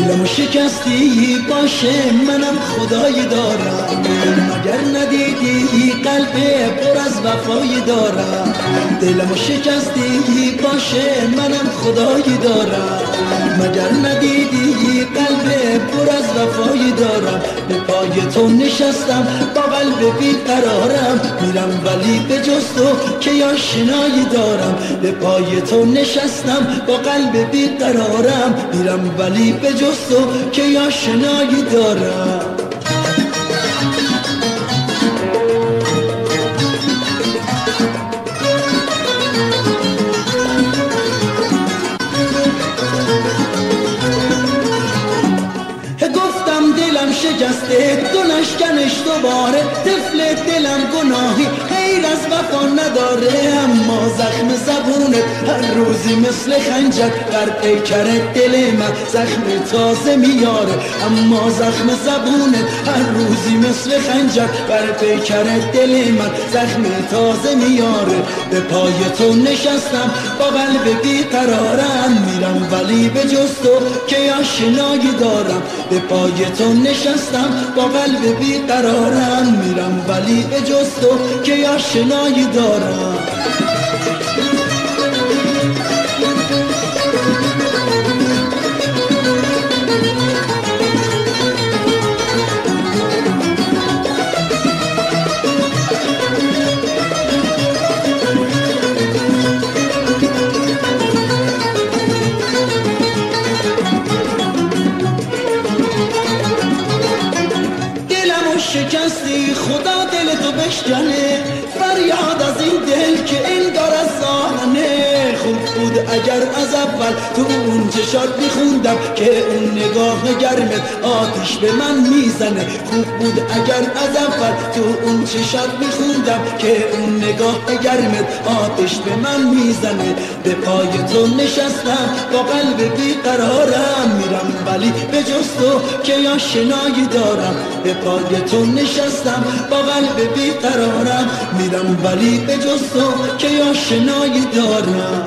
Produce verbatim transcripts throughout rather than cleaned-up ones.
دلمو شکستی باشه منم خدایی دارم، مگر ندیدی قلب پر از وفایی دارم. دلمو شکستی باشه منم خدایی دارم، مگر ندیدی قلب پر از وفایی دارم. به پای تو نشستم با قلب بیقرارم، میرم ولی به جز تو که آشنایی دارم. به پای تو نشستم با قلب بیقرارم، میرم ولی به جز تو که آشنایی دارم. دلم شکسته تو نشکنش دوباره، طفل دلم گناهی غیر از وفا نداره. اما زخم زبونت هر روزی مثل خنجر بر پیکر دل من زخم تازه میاره. اما زخم زبونت هر روزی مثل خنجر بر پیکر دل من زخم تازه میاره. به پای تو نشستم با قلب بیقرارم، میرم ولی به جز تو که آشنایی دارم. به پای تو نشستم با قلب بیقرارم، میرم ولی به جز تو که آشنایی دارم. شکستی خدا دل تو بشکنه، فریاد از این دل که انگار از سانه. خوب بود اگر از اول تو اون چشات میخوندم که اون نگاه گرمت آتیش به من میزنه. خوب بود اگر از اول تو اون چشات میخوندم که اون نگاه گرمت آتیش به من میزنه. به پای تو نشستم با قلب بیقرارم، میرم ولی به جز تو که آشنایی دارم. به پای تو نشستم با قلب بیقرارم، میرم ولی به جز تو که آشنایی دارم.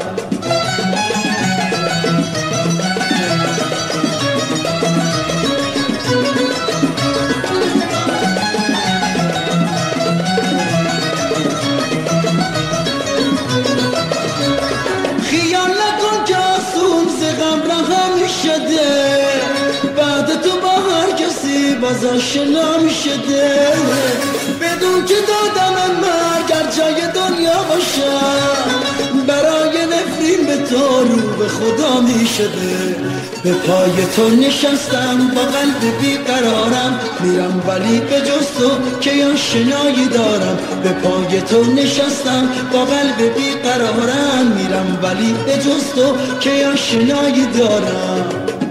خیال نکن که آسون ز غم رها میشده، بعد تو با هر کسی باز آشنا میشده. بدون که دادم مگر جای دنیا باشم، برای نفرین به تو رو به خدا میشده. به پای تو نشستم با قلب بیقرارم، میرم ولی به جز تو که آشنایی دارم. به پای تو نشستم با قلب بیقرارم، میرم ولی به جز تو که آشنایی دارم.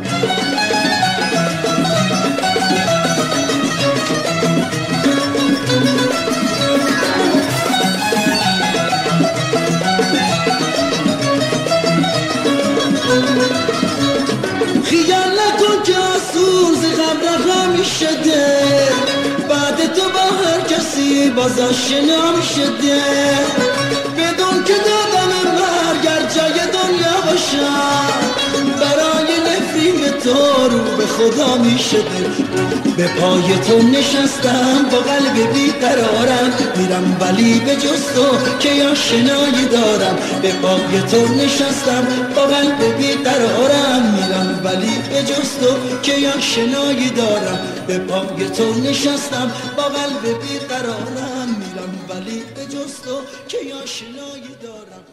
خیال نکن که آسون ز غم رها میشده، بعد تو با هر کسی باز آشنا میشده. بدون که دادم مرگ جای دنیا باشم، برای نفرین تو رو به خدا میشده. به پای تو نشستم با قلب بیقرارم، میرم ولی به جز تو که آشنایی دارم. به پای تو نشستم با قلب بیقرارم، میرم ولی به جز تو که آشنایی دارم. به پای تو نشستم با قلب بیقرارم، میرم ولی به جز تو که آشنایی دارم.